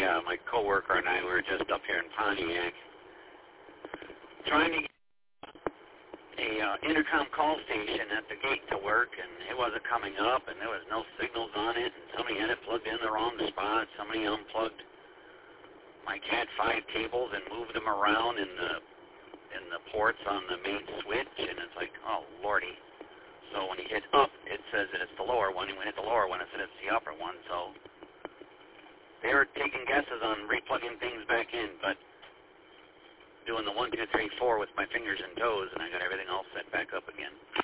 my coworker and I were just up here in Pontiac trying to get a intercom call station at the gate to work, and it wasn't coming up, and there was no signals on it, and somebody had it plugged in the wrong spot. Somebody unplugged my Cat 5 cables and moved them around in the ports on the main switch, and it's like, oh, lordy. So when you hit up, it says that it's the lower one, and when you hit the lower one, it says it's the upper one. So they were taking guesses on replugging things back in, but doing the 1, 2, 3, 4 with my fingers and toes, and I got everything all set back up again.